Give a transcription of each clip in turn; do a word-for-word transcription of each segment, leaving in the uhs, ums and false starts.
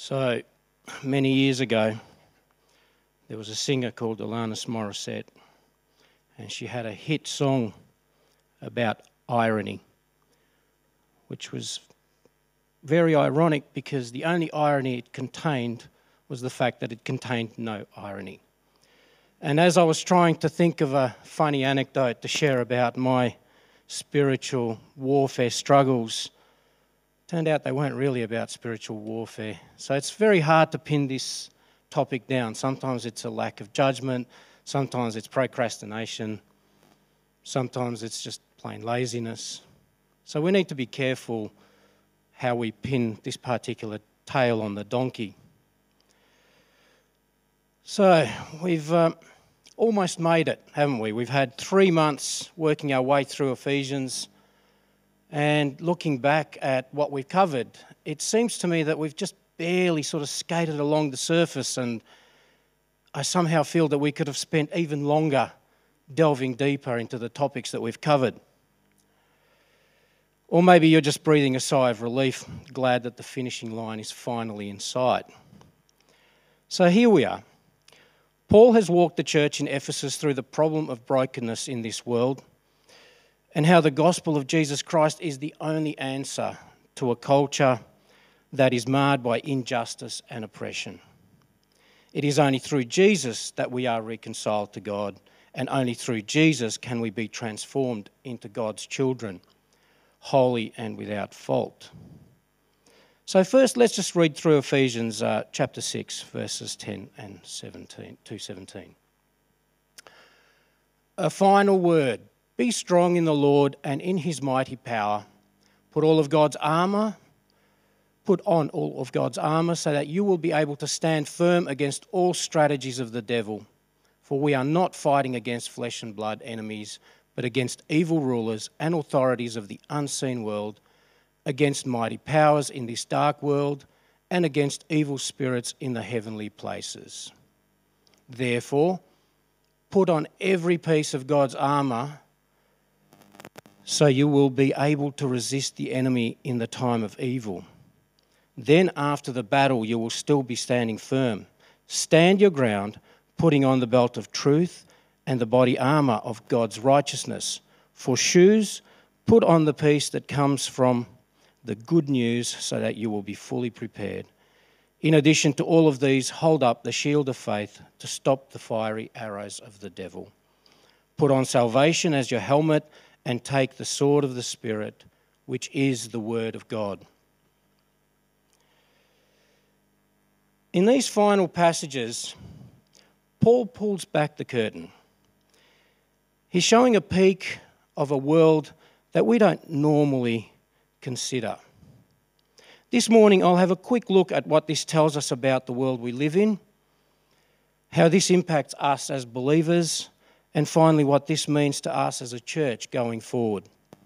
So, many years ago, there was a singer called Alanis Morissette, and she had a hit song about irony, which was very ironic because the only irony it contained was the fact that it contained no irony. And as I was trying to think of a funny anecdote to share about my spiritual warfare struggles, turned out they weren't really about spiritual warfare. So it's very hard to pin this topic down. Sometimes it's a lack of judgment, sometimes it's procrastination, sometimes it's just plain laziness. So we need to be careful how we pin this particular tail on the donkey. So we've uh, almost made it, haven't we? We've had three months working our way through Ephesians, and looking back at what we've covered, it seems to me that we've just barely sort of skated along the surface, and I somehow feel that we could have spent even longer delving deeper into the topics that we've covered. Or maybe you're just breathing a sigh of relief, glad that the finishing line is finally in sight. So here we are. Paul has walked the church in Ephesus through the problem of brokenness in this world, and how the gospel of Jesus Christ is the only answer to a culture that is marred by injustice and oppression. It is only through Jesus that we are reconciled to God, and only through Jesus can we be transformed into God's children, holy and without fault. So first, let's just read through Ephesians uh, chapter six, verses ten and seventeen to seventeen. A final word. Be strong in the Lord and in his mighty power. Put all of God's armour, put on all of God's armour so that you will be able to stand firm against all strategies of the devil. For we are not fighting against flesh and blood enemies, but against evil rulers and authorities of the unseen world, against mighty powers in this dark world, and against evil spirits in the heavenly places. Therefore, put on every piece of God's armour, so you will be able to resist the enemy in the time of evil. Then after the battle you will still be standing firm. Stand your ground, putting on the belt of truth and the body armour of God's righteousness. For shoes, put on the peace that comes from the good news so that you will be fully prepared. In addition to all of these, hold up the shield of faith to stop the fiery arrows of the devil. Put on salvation as your helmet and take the sword of the Spirit, which is the Word of God. In these final passages, Paul pulls back the curtain. He's showing a peek of a world that we don't normally consider. This morning, I'll have a quick look at what this tells us about the world we live in, how this impacts us as believers, and finally, what this means to us as a church going forward.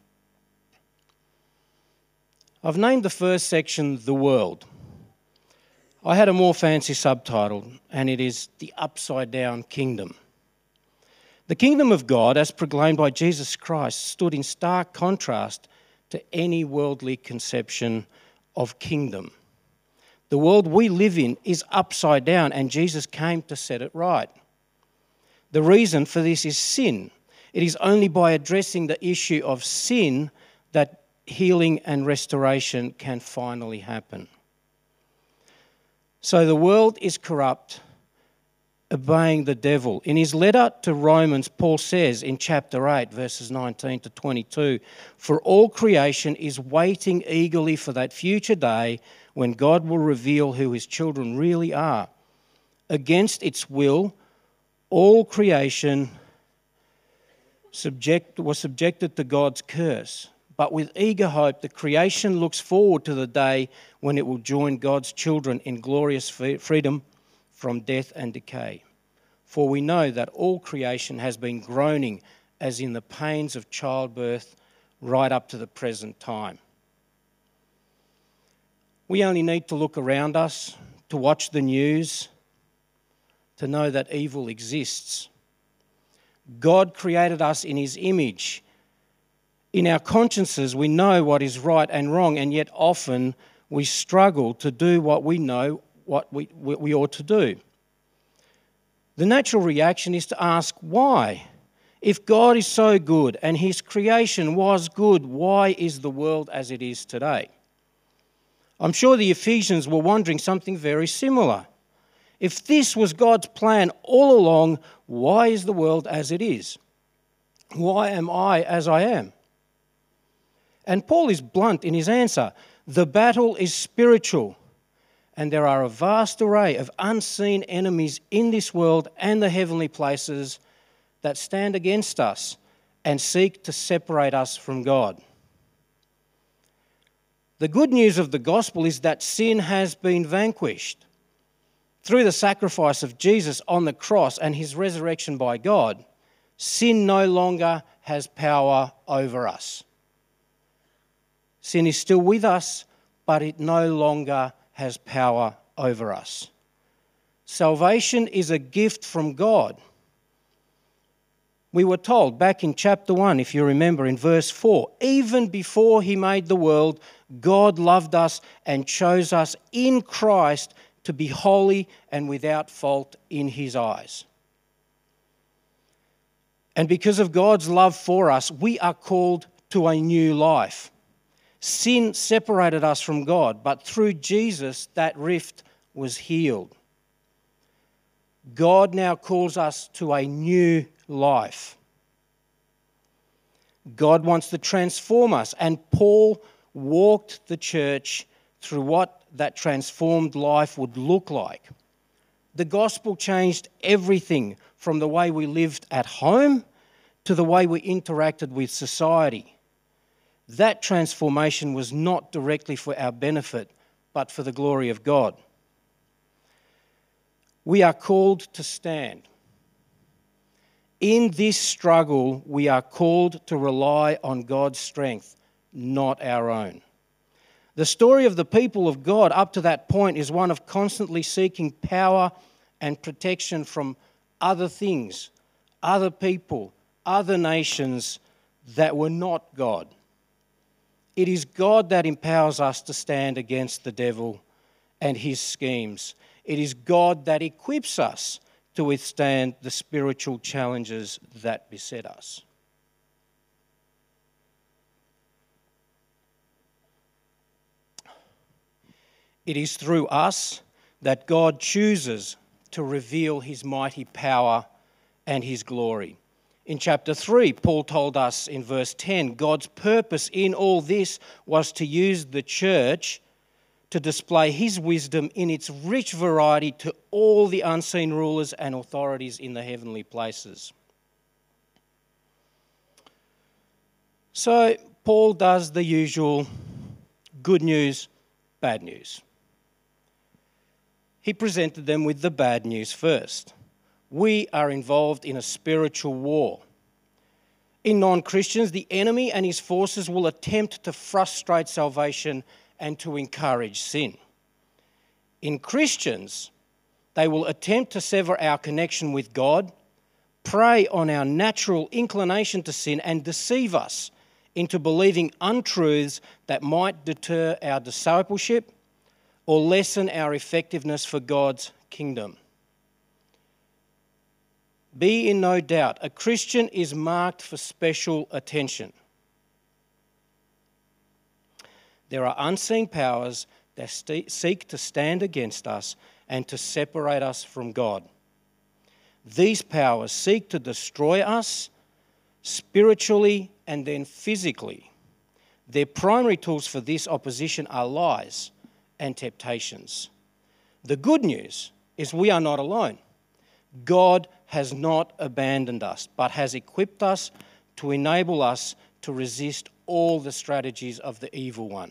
I've named the first section, The World. I had a more fancy subtitle, and it is The Upside Down Kingdom. The kingdom of God, as proclaimed by Jesus Christ, stood in stark contrast to any worldly conception of kingdom. The world we live in is upside down, and Jesus came to set it right. The reason for this is sin. It is only by addressing the issue of sin that healing and restoration can finally happen. So the world is corrupt, obeying the devil. In his letter to Romans, Paul says in chapter eight, verses nineteen to twenty-two, "For all creation is waiting eagerly for that future day when God will reveal who his children really are. Against its will, all creation subject, was subjected to God's curse. But with eager hope, the creation looks forward to the day when it will join God's children in glorious freedom from death and decay. For we know that all creation has been groaning as in the pains of childbirth right up to the present time." We only need to look around us, to watch the news, to know that evil exists. God created us in his image. In our consciences, we know what is right and wrong, and yet often we struggle to do what we know what we, we, we ought to do. The natural reaction is to ask why. If God is so good and his creation was good, why is the world as it is today? I'm sure the Ephesians were wondering something very similar. If this was God's plan all along, why is the world as it is? Why am I as I am? And Paul is blunt in his answer. The battle is spiritual, and there are a vast array of unseen enemies in this world and the heavenly places that stand against us and seek to separate us from God. The good news of the gospel is that sin has been vanquished. Through the sacrifice of Jesus on the cross and his resurrection by God, sin no longer has power over us. Sin is still with us, but it no longer has power over us. Salvation is a gift from God. We were told back in chapter one, if you remember, in verse four, even before he made the world, God loved us and chose us in Christ to be holy and without fault in his eyes. And because of God's love for us, we are called to a new life. Sin separated us from God, but through Jesus, that rift was healed. God now calls us to a new life. God wants to transform us, and Paul walked the church through what that transformed life would look like. The gospel changed everything from the way we lived at home to the way we interacted with society. That transformation was not directly for our benefit, but for the glory of God. We are called to stand. In this struggle, we are called to rely on God's strength, not our own. The story of the people of God up to that point is one of constantly seeking power and protection from other things, other people, other nations that were not God. It is God that empowers us to stand against the devil and his schemes. It is God that equips us to withstand the spiritual challenges that beset us. It is through us that God chooses to reveal his mighty power and his glory. In chapter three, Paul told us in verse ten, God's purpose in all this was to use the church to display his wisdom in its rich variety to all the unseen rulers and authorities in the heavenly places. So Paul does the usual good news, bad news. He presented them with the bad news first. We are involved in a spiritual war. In non-Christians, the enemy and his forces will attempt to frustrate salvation and to encourage sin. In Christians, they will attempt to sever our connection with God, prey on our natural inclination to sin, and deceive us into believing untruths that might deter our discipleship or lessen our effectiveness for God's kingdom. Be in no doubt, a Christian is marked for special attention. There are unseen powers that st- seek to stand against us and to separate us from God. These powers seek to destroy us spiritually and then physically. Their primary tools for this opposition are lies and temptations. The good news is we are not alone. God has not abandoned us, but has equipped us to enable us to resist all the strategies of the evil one.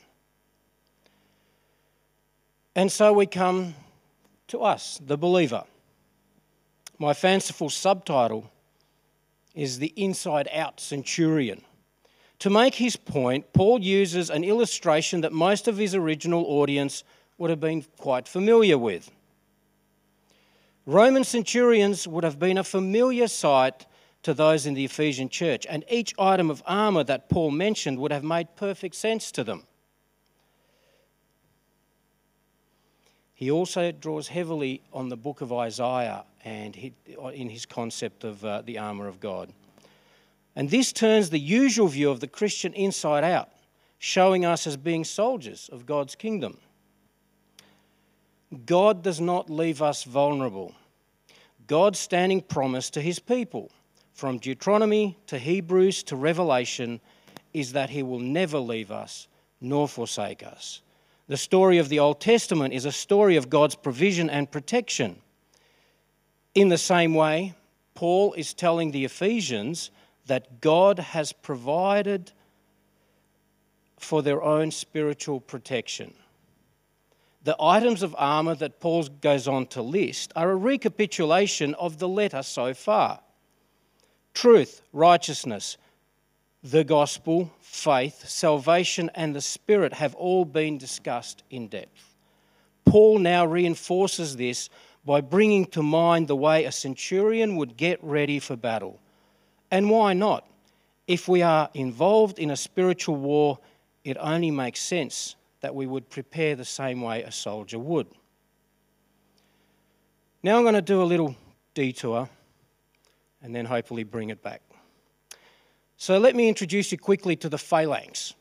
And so we come to us, the believer. My fanciful subtitle is The Inside Out Centurion. To make his point, Paul uses an illustration that most of his original audience would have been quite familiar with. Roman centurions would have been a familiar sight to those in the Ephesian church, and each item of armour that Paul mentioned would have made perfect sense to them. He also draws heavily on the book of Isaiah and he, in his concept of uh, the armour of God. And this turns the usual view of the Christian inside out, showing us as being soldiers of God's kingdom. God does not leave us vulnerable. God's standing promise to his people, from Deuteronomy to Hebrews to Revelation, is that he will never leave us nor forsake us. The story of the Old Testament is a story of God's provision and protection. In the same way, Paul is telling the Ephesians that God has provided for their own spiritual protection. The items of armour that Paul goes on to list are a recapitulation of the letter so far. Truth, righteousness, the gospel, faith, salvation, and the Spirit have all been discussed in depth. Paul now reinforces this by bringing to mind the way a centurion would get ready for battle. And why not? If we are involved in a spiritual war, it only makes sense that we would prepare the same way a soldier would. Now I'm going to do a little detour and then hopefully bring it back. So let me introduce you quickly to the phalanx.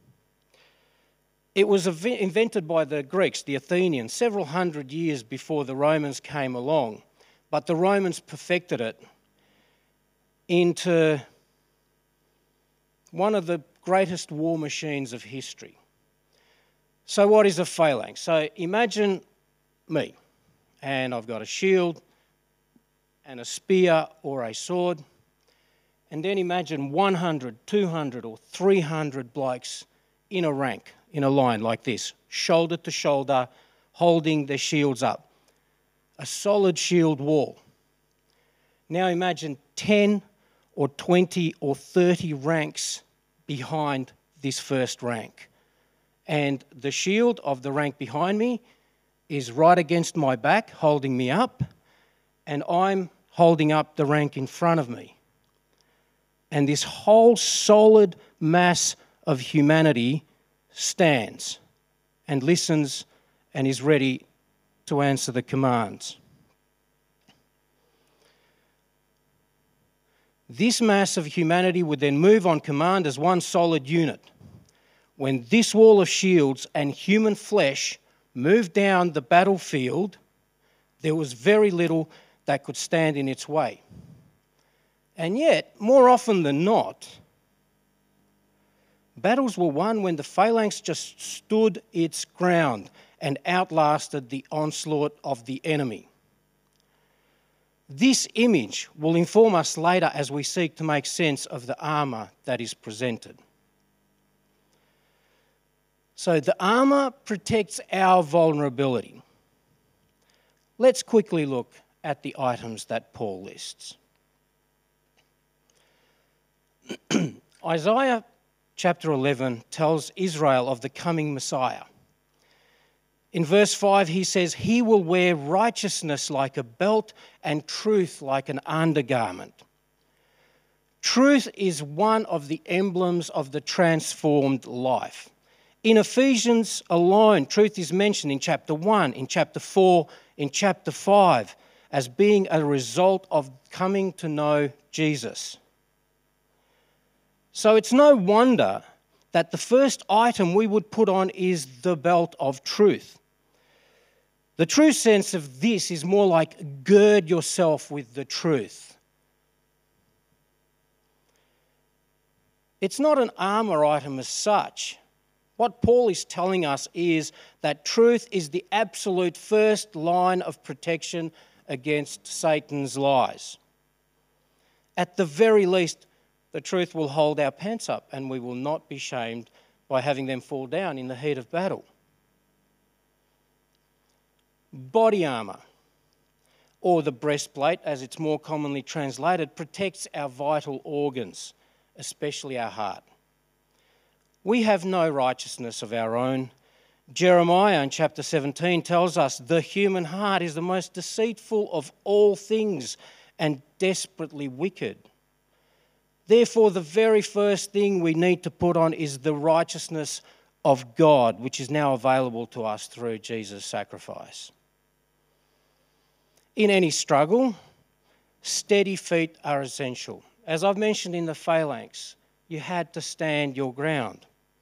It was invented by the Greeks, the Athenians, several hundred years before the Romans came along, but the Romans perfected it into one of the greatest war machines of history. So what is a phalanx? So imagine me, and I've got a shield and a spear or a sword, and then imagine one hundred, two hundred or three hundred blokes in a rank, in a line like this, shoulder to shoulder, holding their shields up. A solid shield wall. Now imagine ten or twenty or thirty ranks behind this first rank. And the shield of the rank behind me is right against my back, holding me up, and I'm holding up the rank in front of me. And this whole solid mass of humanity stands and listens and is ready to answer the commands. This mass of humanity would then move on command as one solid unit. When this wall of shields and human flesh moved down the battlefield, there was very little that could stand in its way. And yet, more often than not, battles were won when the phalanx just stood its ground and outlasted the onslaught of the enemy. This image will inform us later as we seek to make sense of the armour that is presented. So the armour protects our vulnerability. Let's quickly look at the items that Paul lists. Isaiah chapter eleven tells Israel of the coming Messiah. In verse five, he says, "He will wear righteousness like a belt and truth like an undergarment." Truth is one of the emblems of the transformed life. In Ephesians alone, truth is mentioned in chapter one, in chapter four, in chapter five, as being a result of coming to know Jesus. So it's no wonder that the first item we would put on is the belt of truth. The true sense of this is more like gird yourself with the truth. It's not an armour item as such. What Paul is telling us is that truth is the absolute first line of protection against Satan's lies. At the very least, the truth will hold our pants up and we will not be shamed by having them fall down in the heat of battle. Body armour, or the breastplate as it's more commonly translated, protects our vital organs, especially our heart. We have no righteousness of our own. Jeremiah in chapter seventeen tells us the human heart is the most deceitful of all things and desperately wicked. Therefore, the very first thing we need to put on is the righteousness of God, which is now available to us through Jesus' sacrifice. In any struggle, steady feet are essential. As I've mentioned in the phalanx, you had to stand your ground.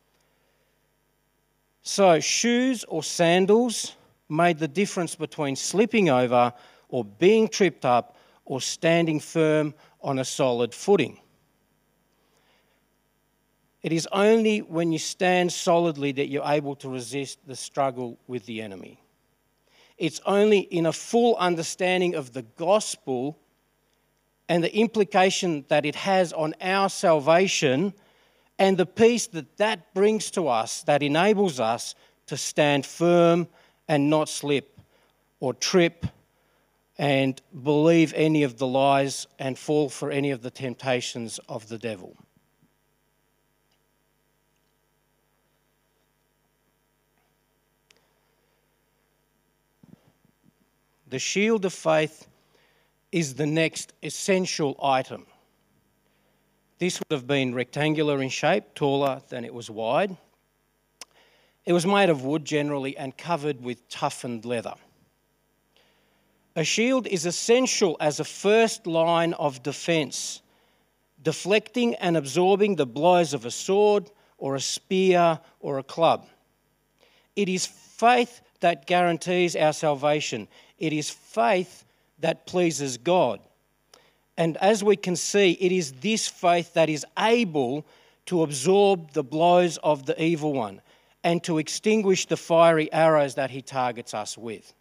So shoes or sandals made the difference between slipping over or being tripped up or standing firm on a solid footing. It is only when you stand solidly that you're able to resist the struggle with the enemy. It's only in a full understanding of the gospel and the implication that it has on our salvation and the peace that that brings to us that enables us to stand firm and not slip or trip and believe any of the lies and fall for any of the temptations of the devil. The shield of faith is the next essential item. This would have been rectangular in shape, taller than it was wide. It was made of wood generally and covered with toughened leather. A shield is essential as a first line of defence, deflecting and absorbing the blows of a sword or a spear or a club. It is faith that guarantees our salvation. It is faith that pleases God. And as we can see, it is this faith that is able to absorb the blows of the evil one and to extinguish the fiery arrows that he targets us with.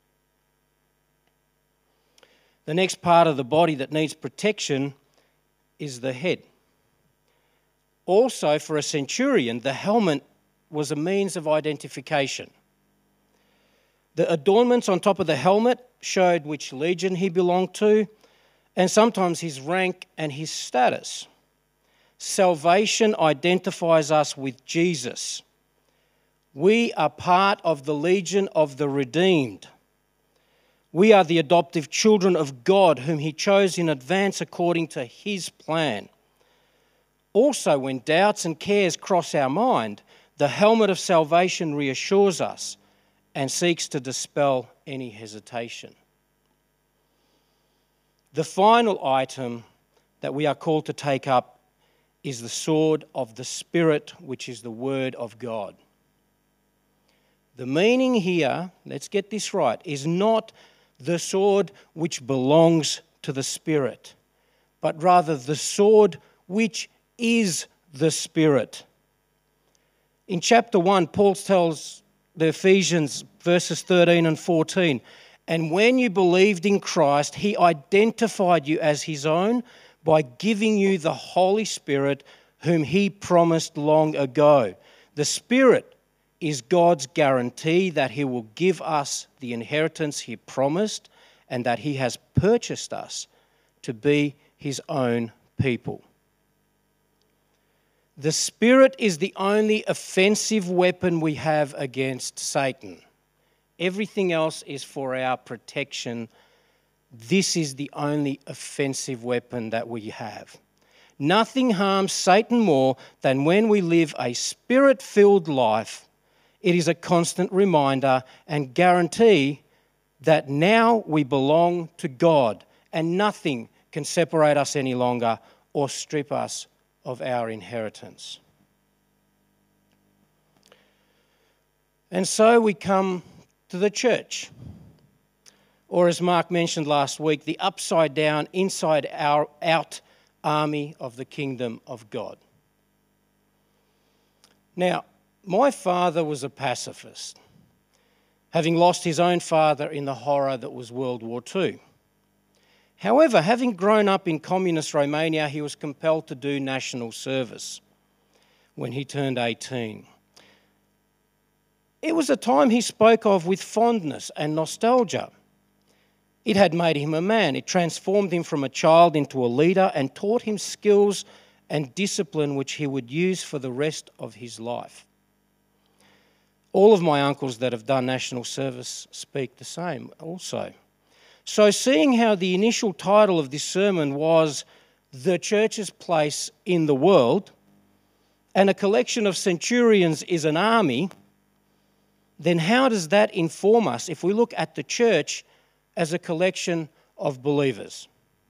The next part of the body that needs protection is the head. Also, for a centurion, the helmet was a means of identification. The adornments on top of the helmet showed which legion he belonged to, and sometimes his rank and his status. Salvation identifies us with Jesus. We are part of the legion of the redeemed. We are the adoptive children of God, whom he chose in advance according to his plan. Also, when doubts and cares cross our mind, the helmet of salvation reassures us and seeks to dispel any hesitation. The final item that we are called to take up is the sword of the Spirit, which is the Word of God. The meaning here, let's get this right, is not the sword which belongs to the Spirit, but rather the sword which is the Spirit. In chapter one, Paul tells the Ephesians, verses thirteen and fourteen, and when you believed in Christ, he identified you as his own by giving you the Holy Spirit whom he promised long ago. The Spirit is God's guarantee that he will give us the inheritance he promised and that he has purchased us to be his own people. The Spirit is the only offensive weapon we have against Satan. Everything else is for our protection. This is the only offensive weapon that we have. Nothing harms Satan more than when we live a Spirit-filled life. It is a constant reminder and guarantee that now we belong to God and nothing can separate us any longer or strip us of our inheritance. And so we come to the church, or as Mark mentioned last week, the upside down, inside out army of the kingdom of God. Now, my father was a pacifist, having lost his own father in the horror that was World War Two. However, having grown up in communist Romania, he was compelled to do national service when he turned eighteen. It was a time he spoke of with fondness and nostalgia. It had made him a man. It transformed him from a child into a leader and taught him skills and discipline which he would use for the rest of his life. All of my uncles that have done national service speak the same also. So seeing how the initial title of this sermon was The Church's Place in the World, and a collection of centurions is an army, then how does that inform us if we look at the church as a collection of believers?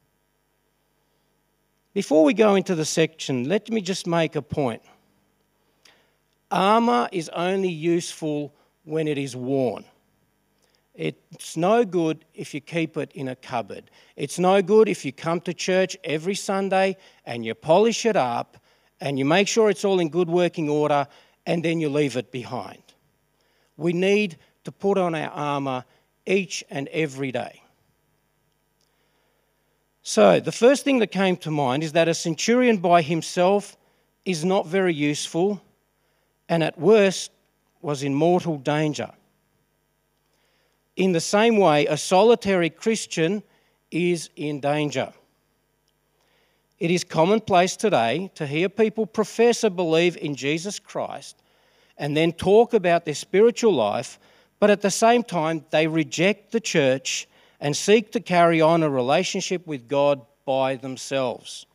Before we go into the section, let me just make a point. Armour is only useful when it is worn. It's no good if you keep it in a cupboard. It's no good if you come to church every Sunday and you polish it up and you make sure it's all in good working order and then you leave it behind. We need to put on our armour each and every day. So the first thing that came to mind is that a centurion by himself is not very useful and at worst was in mortal danger. In the same way, a solitary Christian is in danger. It is commonplace today to hear people profess a belief in Jesus Christ and then talk about their spiritual life, but at the same time they reject the church and seek to carry on a relationship with God by themselves.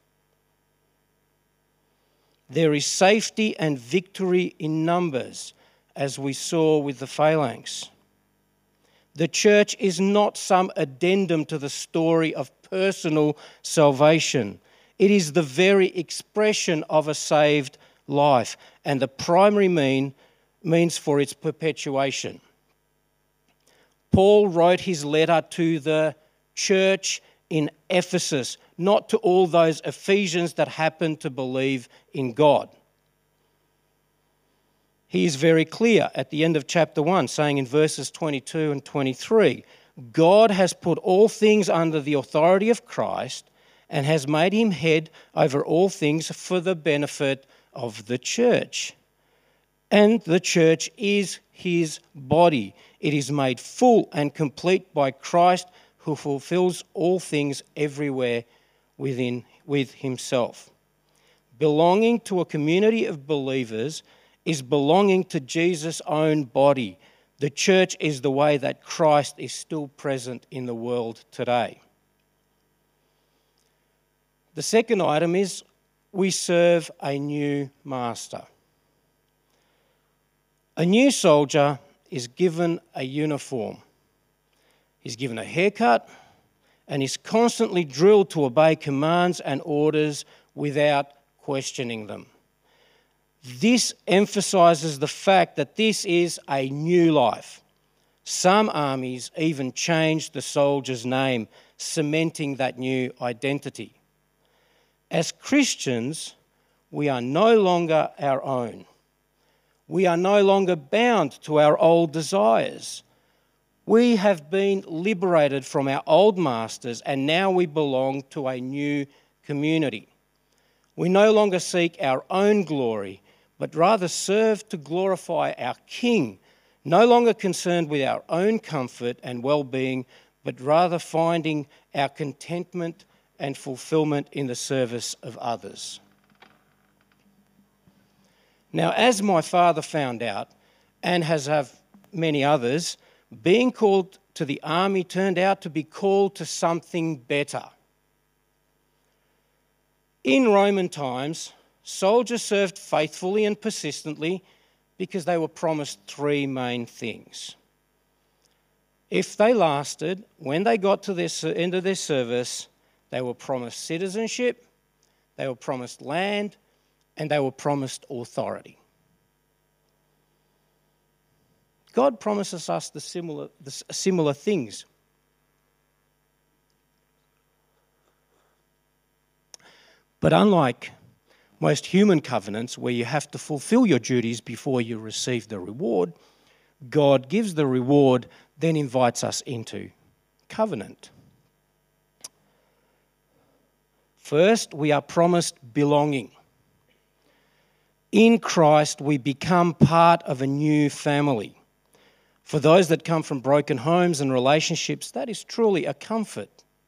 There is safety and victory in numbers, as we saw with the phalanx. The church is not some addendum to the story of personal salvation. It is the very expression of a saved life and the primary mean, means for its perpetuation. Paul wrote his letter to the church in Ephesus, not to all those Ephesians that happened to believe in God. He is very clear at the end of chapter one, saying in verses twenty-two and twenty-three, God has put all things under the authority of Christ and has made him head over all things for the benefit of the church. And the church is his body. It is made full and complete by Christ, who fulfills all things everywhere within with himself. Belonging to a community of believers is belonging to Jesus' own body. The church is the way that Christ is still present in the world today. The second item is we serve a new master. A new soldier is given a uniform. He's given a haircut and is constantly drilled to obey commands and orders without questioning them. This emphasises the fact that this is a new life. Some armies even changed the soldier's name, cementing that new identity. As Christians, we are no longer our own. We are no longer bound to our old desires. We have been liberated from our old masters and now we belong to a new community. We no longer seek our own glory, but rather serve to glorify our King, no longer concerned with our own comfort and well-being, but rather finding our contentment and fulfillment in the service of others. Now, as my father found out, and as have many others, being called to the army turned out to be called to something better. In Roman times, soldiers served faithfully and persistently because they were promised three main things. If they lasted, when they got to the end of their service, they were promised citizenship, they were promised land, and they were promised authority. God promises us the similar, the similar things. But unlike most human covenants where you have to fulfill your duties before you receive the reward, God gives the reward, then invites us into covenant. First, we are promised belonging. In Christ, we become part of a new family. For those that come from broken homes and relationships, that is truly a comfort.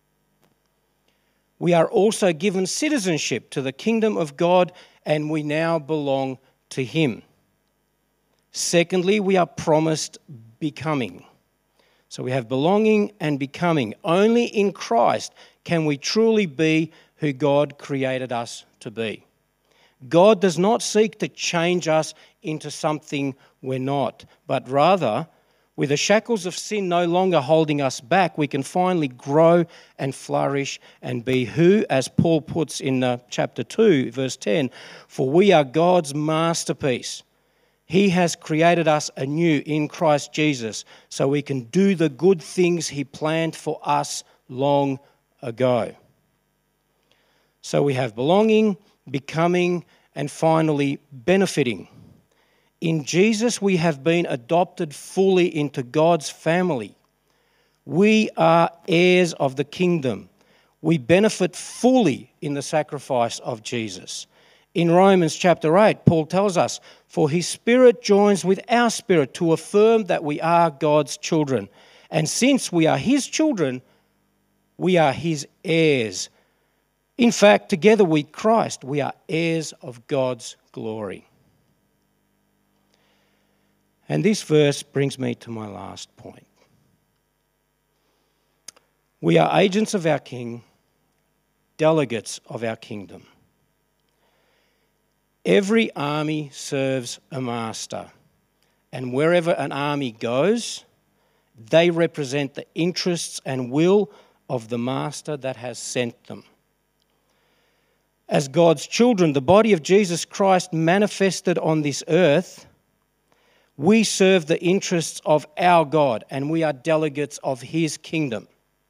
We are also given citizenship to the kingdom of God, and we now belong to Him. Secondly, we are promised becoming. So we have belonging and becoming. Only in Christ can we truly be who God created us to be. God does not seek to change us into something we're not, but rather, with the shackles of sin no longer holding us back, we can finally grow and flourish and be who, as Paul puts in uh, chapter two, verse ten, for we are God's masterpiece. He has created us anew in Christ Jesus so we can do the good things He planned for us long ago. So we have belonging, becoming, and finally benefiting. In Jesus, we have been adopted fully into God's family. We are heirs of the kingdom. We benefit fully in the sacrifice of Jesus. In Romans chapter eight, Paul tells us, for His Spirit joins with our spirit to affirm that we are God's children. And since we are His children, we are His heirs. In fact, together with Christ, we are heirs of God's glory. And this verse brings me to my last point. We are agents of our King, delegates of our kingdom. Every army serves a master, and wherever an army goes, they represent the interests and will of the master that has sent them. As God's children, the body of Jesus Christ manifested on this earth, we serve the interests of our God, and we are delegates of His kingdom.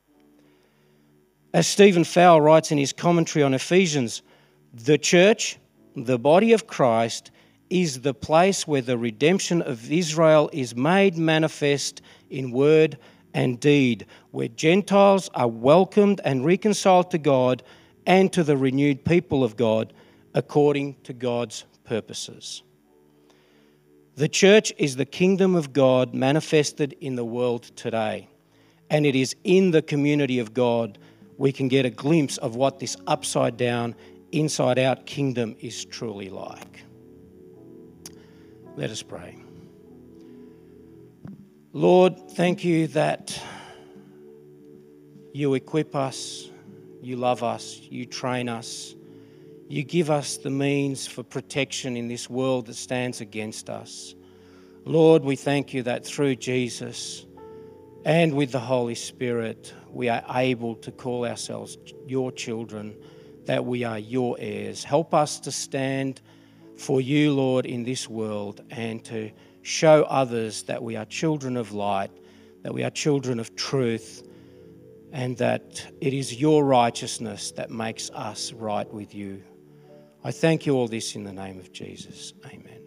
As Stephen Fowler writes in his commentary on Ephesians, the church, the body of Christ, is the place where the redemption of Israel is made manifest in word and deed, where Gentiles are welcomed and reconciled to God and to the renewed people of God according to God's purposes. The church is the kingdom of God manifested in the world today, and it is in the community of God we can get a glimpse of what this upside-down, inside-out kingdom is truly like. Let us pray. Lord, thank You that You equip us, You love us, You train us, You give us the means for protection in this world that stands against us. Lord, we thank You that through Jesus and with the Holy Spirit, we are able to call ourselves Your children, that we are Your heirs. Help us to stand for You, Lord, in this world and to show others that we are children of light, that we are children of truth, and that it is Your righteousness that makes us right with You. I thank You all this in the name of Jesus. Amen.